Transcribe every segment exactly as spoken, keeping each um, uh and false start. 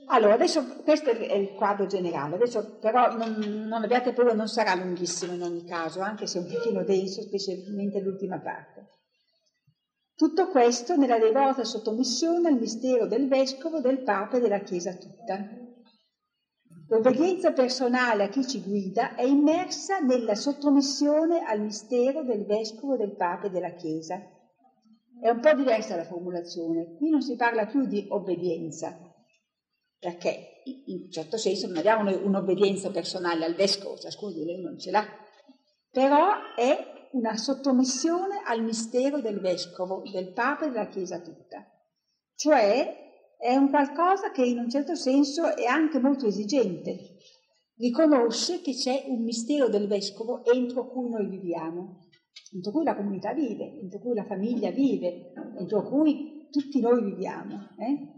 Allora, adesso questo è il quadro generale, adesso però non, non abbiate paura, non sarà lunghissimo in ogni caso, anche se un pochino denso, specialmente l'ultima parte. Tutto questo nella devota sottomissione al mistero del vescovo, del Papa e della Chiesa tutta. L'obbedienza personale a chi ci guida è immersa nella sottomissione al mistero del vescovo, del Papa e della Chiesa. È un po' diversa la formulazione, qui non si parla più di obbedienza, perché in un certo senso non abbiamo noi un'obbedienza personale al vescovo, ciascuno di noi non ce l'ha, però è una sottomissione al mistero del vescovo, del Papa e della Chiesa tutta. Cioè è un qualcosa che in un certo senso è anche molto esigente, riconosce che c'è un mistero del vescovo entro cui noi viviamo, entro cui la comunità vive, entro cui la famiglia vive, entro cui tutti noi viviamo, eh?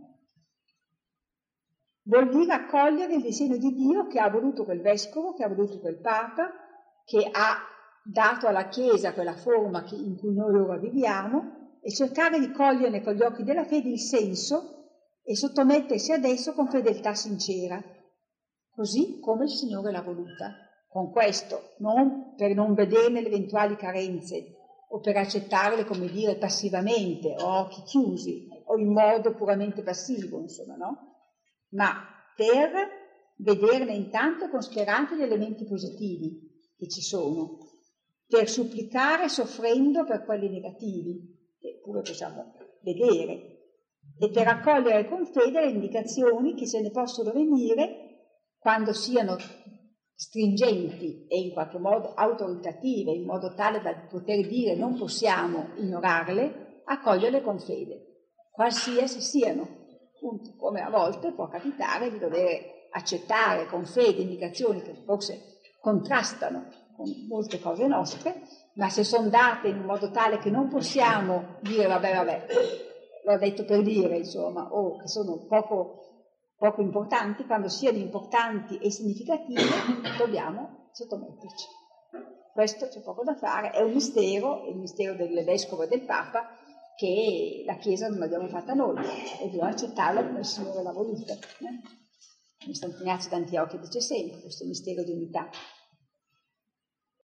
Vuol dire accogliere il disegno di Dio che ha voluto quel vescovo, che ha voluto quel Papa, che ha dato alla Chiesa quella forma che, in cui noi ora viviamo, e cercare di coglierne con gli occhi della fede il senso e sottomettersi ad esso con fedeltà sincera, così come il Signore l'ha voluta. Con questo, non per non vederne le eventuali carenze o per accettarle, come dire, passivamente o a occhi chiusi o in modo puramente passivo, insomma, no? Ma per vederne intanto con speranza gli elementi positivi che ci sono, per supplicare soffrendo per quelli negativi, che pure possiamo vedere, e per accogliere con fede le indicazioni che se ne possono venire quando siano stringenti e in qualche modo autoritative, in modo tale da poter dire non possiamo ignorarle, accoglierle con fede, qualsiasi siano. Appunto, come a volte può capitare di dover accettare con fede indicazioni che forse contrastano con molte cose nostre, ma se sono date in un modo tale che non possiamo dire vabbè vabbè, l'ho detto per dire, insomma, o che sono poco, poco importanti, quando siano importanti e significative dobbiamo sottometterci. Questo c'è poco da fare, è un mistero, il mistero del vescovo e del Papa, che la Chiesa non l'abbiamo fatta noi e dobbiamo accettarla come il Signore l'ha voluta. Eh? Come Sant'Ignazio d'Antiochia dice sempre, questo mistero di unità.